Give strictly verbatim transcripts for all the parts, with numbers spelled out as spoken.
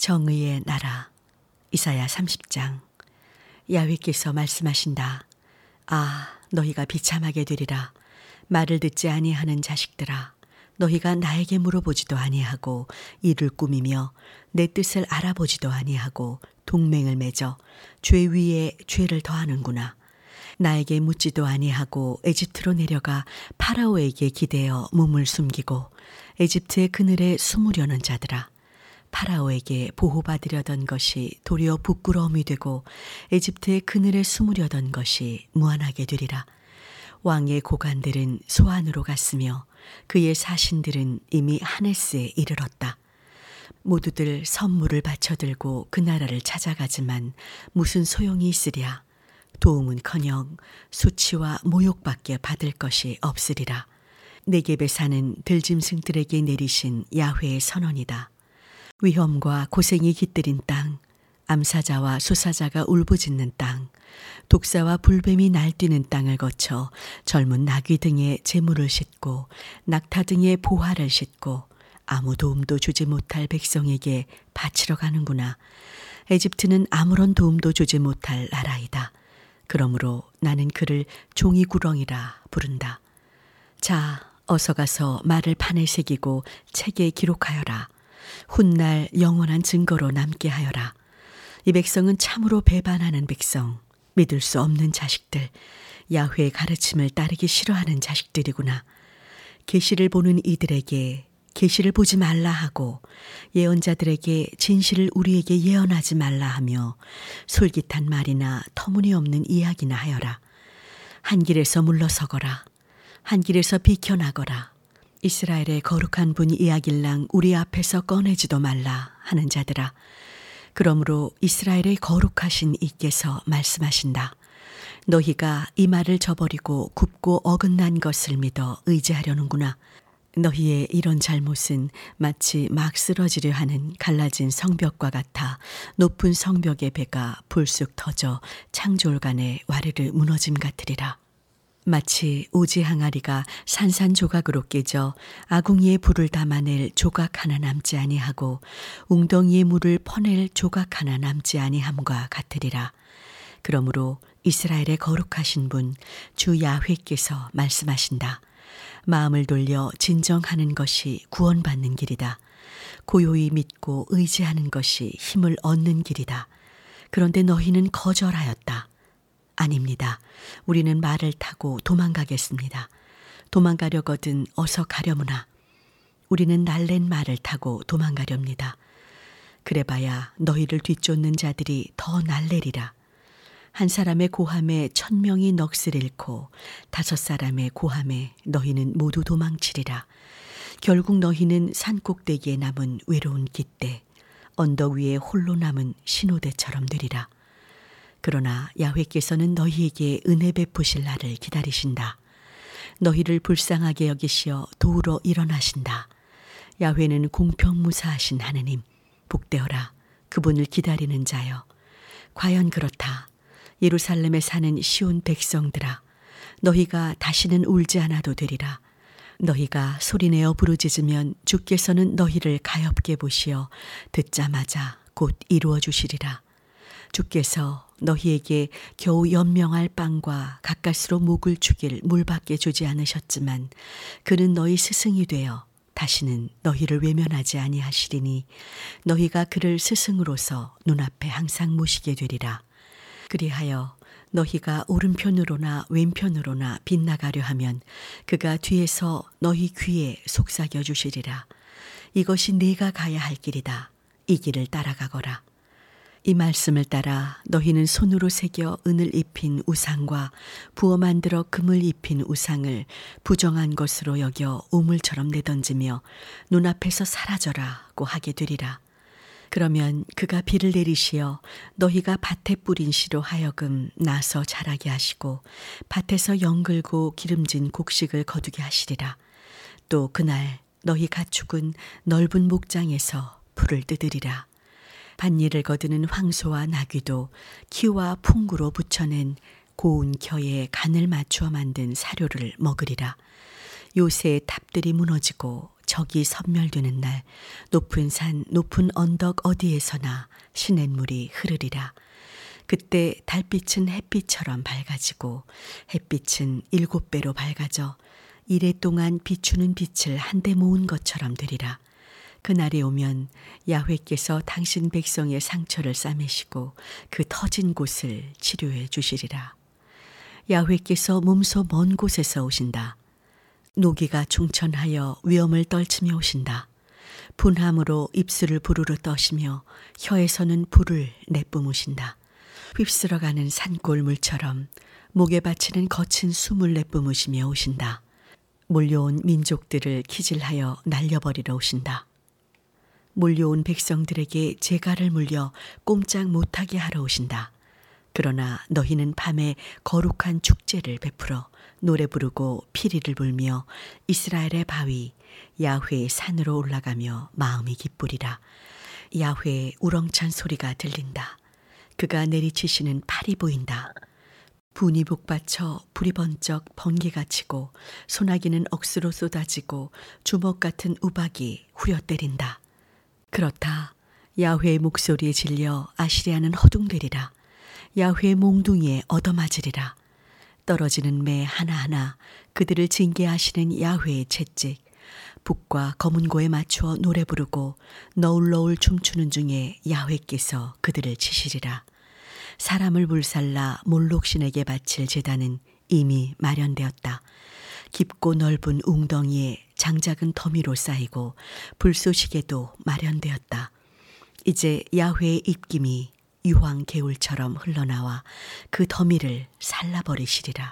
정의의 나라. 이사야 삼십 장. 야훼께서 말씀하신다. 아, 너희가 비참하게 되리라. 말을 듣지 아니하는 자식들아, 너희가 나에게 물어보지도 아니하고 이를 꾸미며 내 뜻을 알아보지도 아니하고 동맹을 맺어 죄 위에 죄를 더하는구나. 나에게 묻지도 아니하고 에집트로 내려가 파라오에게 기대어 몸을 숨기고 에집트의 그늘에 숨으려는 자들아, 파라오에게 보호받으려던 것이 도리어 부끄러움이 되고 에집트의 그늘에 숨으려던 것이 무한하게 되리라. 왕의 고관들은 소안으로 갔으며 그의 사신들은 이미 하네스에 이르렀다. 모두들 선물을 바쳐들고 그 나라를 찾아가지만 무슨 소용이 있으랴. 도움은커녕 수치와 모욕밖에 받을 것이 없으리라. 네겝에 사는 들짐승들에게 내리신 야훼의 선언이다. 위험과 고생이 깃들인 땅, 암사자와 수사자가 울부짖는 땅, 독사와 불뱀이 날뛰는 땅을 거쳐 젊은 나귀 등에 재물을 싣고 낙타 등에 보화를 싣고 아무 도움도 주지 못할 백성에게 바치러 가는구나. 에집트는 아무런 도움도 주지 못할 나라이다. 그러므로 나는 그를 종이구렁이라 부른다. 자, 어서 가서 말을 판에 새기고 책에 기록하여라. 훗날 영원한 증거로 남게 하여라. 이 백성은 참으로 배반하는 백성, 믿을 수 없는 자식들, 야훼의 가르침을 따르기 싫어하는 자식들이구나. 계시를 보는 이들에게 계시를 보지 말라 하고 예언자들에게 진실을 우리에게 예언하지 말라 하며 솔깃한 말이나 터무니없는 이야기나 하여라. 한 길에서 물러서거라. 한 길에서 비켜나거라. 이스라엘의 거룩한 분 이야길랑 우리 앞에서 꺼내지도 말라 하는 자들아, 그러므로 이스라엘의 거룩하신 이께서 말씀하신다. 너희가 이 말을 저버리고 굽고 어긋난 것을 믿어 의지하려는구나. 너희의 이런 잘못은 마치 막 쓰러지려 하는 갈라진 성벽과 같아 높은 성벽의 배가 불쑥 터져 창졸간에 와르르 무너짐 같으리라. 마치 오지 항아리가 산산조각으로 깨져 아궁이에 불을 담아낼 조각 하나 남지 아니하고 웅덩이에 물을 퍼낼 조각 하나 남지 아니함과 같으리라. 그러므로 이스라엘의 거룩하신 분 주 야훼께서 말씀하신다. 마음을 돌려 진정하는 것이 구원받는 길이다. 고요히 믿고 의지하는 것이 힘을 얻는 길이다. 그런데 너희는 거절하였다. 아닙니다. 우리는 말을 타고 도망가겠습니다. 도망가려거든 어서 가려무나. 우리는 날랜 말을 타고 도망가렵니다. 그래봐야 너희를 뒤쫓는 자들이 더 날래리라. 한 사람의 고함에 천 명이 넋을 잃고 다섯 사람의 고함에 너희는 모두 도망치리라. 결국 너희는 산꼭대기에 남은 외로운 깃대, 언덕 위에 홀로 남은 신호대처럼 되리라. 그러나 야훼께서는 너희에게 은혜 베푸실 날을 기다리신다. 너희를 불쌍하게 여기시어 도우러 일어나신다. 야훼는 공평무사하신 하느님, 복되어라. 그분을 기다리는 자여. 과연 그렇다. 예루살렘에 사는 시온 백성들아, 너희가 다시는 울지 않아도 되리라. 너희가 소리내어 부르짖으면 주께서는 너희를 가엾게 보시어 듣자마자 곧 이루어 주시리라. 주께서 너희에게 겨우 연명할 빵과 가까스로 목을 죽일 물밖에 주지 않으셨지만 그는 너희 스승이 되어 다시는 너희를 외면하지 아니하시리니 너희가 그를 스승으로서 눈앞에 항상 모시게 되리라. 그리하여 너희가 오른편으로나 왼편으로나 빗나가려 하면 그가 뒤에서 너희 귀에 속삭여 주시리라. 이것이 네가 가야 할 길이다. 이 길을 따라가거라. 이 말씀을 따라 너희는 손으로 새겨 은을 입힌 우상과 부어 만들어 금을 입힌 우상을 부정한 것으로 여겨 우물처럼 내던지며 눈앞에서 사라져라고 하게 되리라. 그러면 그가 비를 내리시어 너희가 밭에 뿌린 씨로 하여금 나서 자라게 하시고 밭에서 영글고 기름진 곡식을 거두게 하시리라. 또 그날 너희 가축은 넓은 목장에서 풀을 뜯으리라. 밭일을 거두는 황소와 나귀도 키와 풍구로 붙여낸 고운 겨에 간을 맞추어 만든 사료를 먹으리라. 요새의 탑들이 무너지고 적이 섬멸되는 날 높은 산 높은 언덕 어디에서나 시냇물이 흐르리라. 그때 달빛은 햇빛처럼 밝아지고 햇빛은 일곱 배로 밝아져 이래 동안 비추는 빛을 한데 모은 것처럼 되리라. 그날이 오면 야훼께서 당신 백성의 상처를 싸매시고 그 터진 곳을 치료해 주시리라. 야훼께서 몸소 먼 곳에서 오신다. 노기가 충천하여 위엄을 떨치며 오신다. 분함으로 입술을 부르르 떠시며 혀에서는 불을 내뿜으신다. 휩쓸어가는 산골 물처럼 목에 받치는 거친 숨을 내뿜으시며 오신다. 몰려온 민족들을 기질하여 날려버리러 오신다. 몰려온 백성들에게 재갈을 물려 꼼짝 못하게 하러 오신다. 그러나 너희는 밤에 거룩한 축제를 베풀어 노래 부르고 피리를 불며 이스라엘의 바위 야훼의 산으로 올라가며 마음이 기쁘리라. 야훼의 우렁찬 소리가 들린다. 그가 내리치시는 팔이 보인다. 분이 북받쳐 불이 번쩍 번개가 치고 소나기는 억수로 쏟아지고 주먹 같은 우박이 후려 때린다. 그렇다. 야훼의 목소리에 질려 아시리아는 허둥대리라. 야훼의 몽둥이에 얻어맞으리라. 떨어지는 매 하나하나 그들을 징계하시는 야훼의 채찍. 북과 검은고에 맞추어 노래 부르고 너울너울 춤추는 중에 야훼께서 그들을 치시리라. 사람을 불살라 몰록신에게 바칠 제단은 이미 마련되었다. 깊고 넓은 웅덩이에 장작은 더미로 쌓이고 불쏘시개도 마련되었다. 이제 야훼의 입김이 유황 개울처럼 흘러나와 그 더미를 살라버리시리라.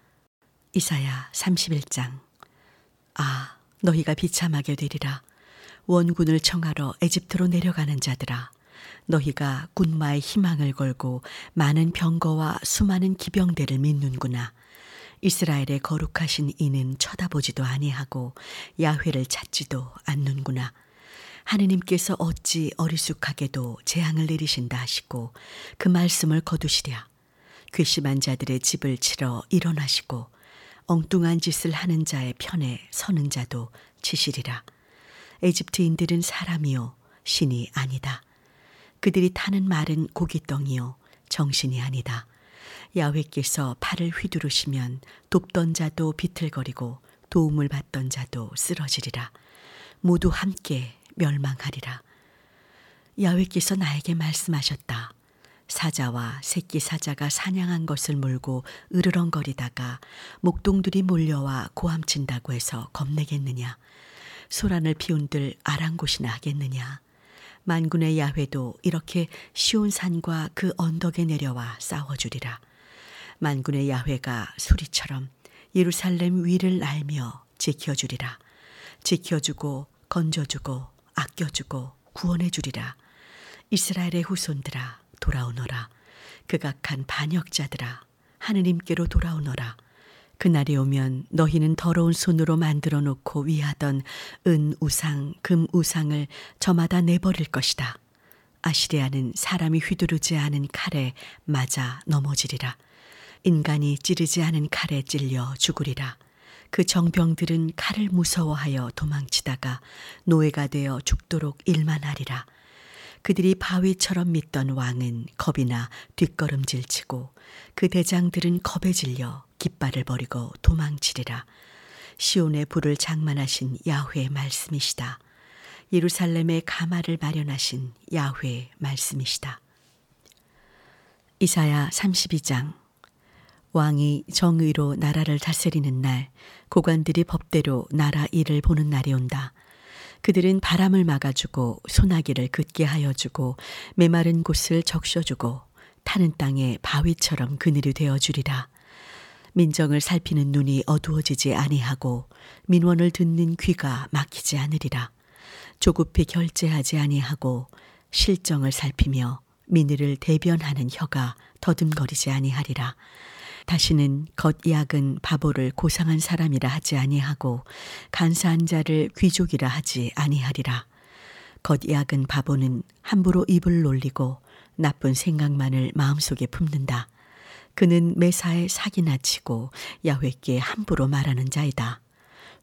이사야 삼십일 장. 아, 너희가 비참하게 되리라. 원군을 청하러 에집트로 내려가는 자들아. 너희가 군마의 희망을 걸고 많은 병거와 수많은 기병대를 믿는구나. 이스라엘의 거룩하신 이는 쳐다보지도 아니하고 야훼를 찾지도 않는구나. 하느님께서 어찌 어리숙하게도 재앙을 내리신다 하시고 그 말씀을 거두시랴. 괘씸한 자들의 집을 치러 일어나시고 엉뚱한 짓을 하는 자의 편에 서는 자도 치시리라. 에집트인들은 사람이요 신이 아니다. 그들이 타는 말은 고깃덩이요 정신이 아니다. 야훼께서 팔을 휘두르시면 돕던 자도 비틀거리고 도움을 받던 자도 쓰러지리라. 모두 함께 멸망하리라. 야훼께서 나에게 말씀하셨다. 사자와 새끼 사자가 사냥한 것을 물고 으르렁거리다가 목동들이 몰려와 고함친다고 해서 겁내겠느냐. 소란을 피운들 아랑곳이나 하겠느냐. 만군의 야훼도 이렇게 시온산과 그 언덕에 내려와 싸워주리라. 만군의 야훼가 수리처럼 예루살렘 위를 날며 지켜주리라. 지켜주고 건져주고 아껴주고 구원해주리라. 이스라엘의 후손들아 돌아오너라. 극악한 반역자들아 하느님께로 돌아오너라. 그날이 오면 너희는 더러운 손으로 만들어 놓고 위하던 은 우상, 금 우상을 저마다 내버릴 것이다. 아시리아는 사람이 휘두르지 않은 칼에 맞아 넘어지리라. 인간이 찌르지 않은 칼에 찔려 죽으리라. 그 정병들은 칼을 무서워하여 도망치다가 노예가 되어 죽도록 일만 하리라. 그들이 바위처럼 믿던 왕은 겁이나 뒷걸음질치고 그 대장들은 겁에 질려 깃발을 버리고 도망치리라. 시온의 불을 장만하신 야훼의 말씀이시다. 예루살렘의 가마를 마련하신 야훼의 말씀이시다. 이사야 삼십이 장. 왕이 정의로 나라를 다스리는 날, 고관들이 법대로 나라 일을 보는 날이 온다. 그들은 바람을 막아주고 소나기를 긋게 하여주고 메마른 곳을 적셔주고 타는 땅에 바위처럼 그늘이 되어주리라. 민정을 살피는 눈이 어두워지지 아니하고 민원을 듣는 귀가 막히지 않으리라. 조급히 결제하지 아니하고 실정을 살피며 민의를 대변하는 혀가 더듬거리지 아니하리라. 다시는 겉약은 바보를 고상한 사람이라 하지 아니하고 간사한 자를 귀족이라 하지 아니하리라. 겉약은 바보는 함부로 입을 놀리고 나쁜 생각만을 마음속에 품는다. 그는 매사에 사기나 치고 야훼께 함부로 말하는 자이다.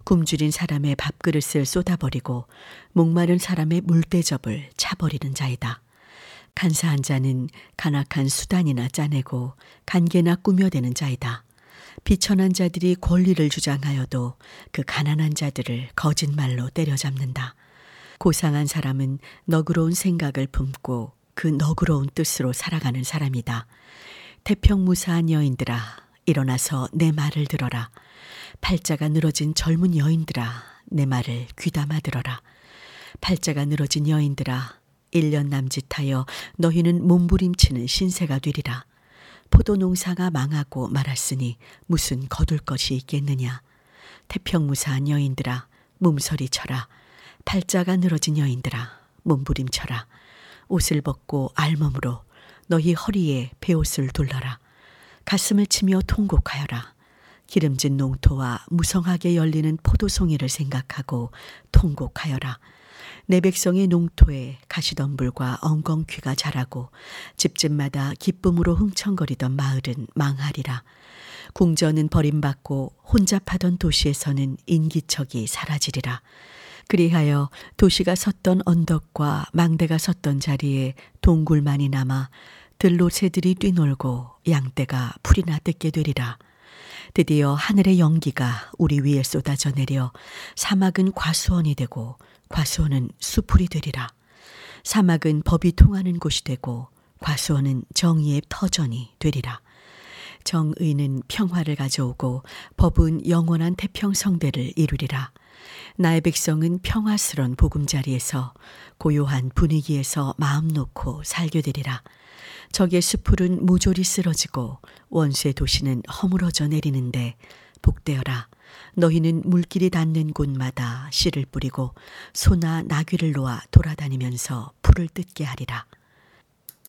굶주린 사람의 밥그릇을 쏟아버리고 목마른 사람의 물대접을 차버리는 자이다. 간사한 자는 간악한 수단이나 짜내고 간계나 꾸며대는 자이다. 비천한 자들이 권리를 주장하여도 그 가난한 자들을 거짓말로 때려잡는다. 고상한 사람은 너그러운 생각을 품고 그 너그러운 뜻으로 살아가는 사람이다. 태평무사한 여인들아, 일어나서 내 말을 들어라. 팔자가 늘어진 젊은 여인들아, 내 말을 귀담아 들어라. 팔자가 늘어진 여인들아, 일 년 남짓하여 너희는 몸부림치는 신세가 되리라. 포도 농사가 망하고 말았으니 무슨 거둘 것이 있겠느냐. 태평무사한 여인들아, 몸서리 쳐라. 팔자가 늘어진 여인들아, 몸부림쳐라. 옷을 벗고 알몸으로 너희 허리에 베옷을 둘러라. 가슴을 치며 통곡하여라. 기름진 농토와 무성하게 열리는 포도송이를 생각하고 통곡하여라. 내 백성의 농토에 가시덤불과 엉겅퀴가 자라고 집집마다 기쁨으로 흥청거리던 마을은 망하리라. 궁전은 버림받고 혼잡하던 도시에서는 인기척이 사라지리라. 그리하여 도시가 섰던 언덕과 망대가 섰던 자리에 동굴만이 남아 들로 새들이 뛰놀고 양떼가 풀이나 뜯게 되리라. 드디어 하늘의 연기가 우리 위에 쏟아져 내려 사막은 과수원이 되고 과수원은 수풀이 되리라. 사막은 법이 통하는 곳이 되고 과수원은 정의의 터전이 되리라. 정의는 평화를 가져오고 법은 영원한 태평성대를 이루리라. 나의 백성은 평화스런 보금자리에서 고요한 분위기에서 마음 놓고 살게 되리라. 적의 수풀은 모조리 쓰러지고 원수의 도시는 허물어져 내리는데 복되어라. 너희는 물길이 닿는 곳마다 씨를 뿌리고 소나 나귀를 놓아 돌아다니면서 풀을 뜯게 하리라.